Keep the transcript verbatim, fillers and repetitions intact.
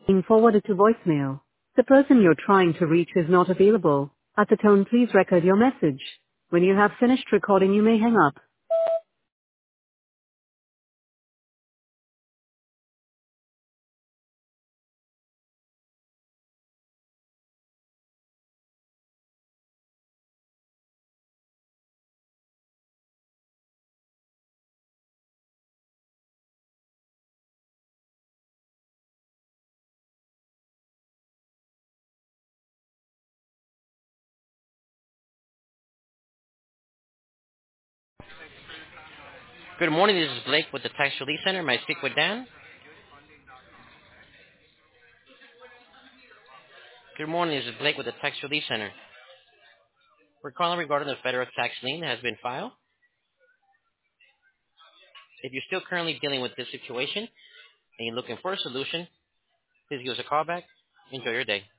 Being forwarded to voicemail. The person you're trying to reach is not available. At the tone, please record your message. When you have finished recording, you may hang up. Good morning. This is Blake with the Tax Relief Center. May I speak with Dan? Good morning. This is Blake with the Tax Relief Center. We're calling regarding the federal tax lien that has been filed. If you're still currently dealing with this situation and you're looking for a solution, please give us a call back. Enjoy your day.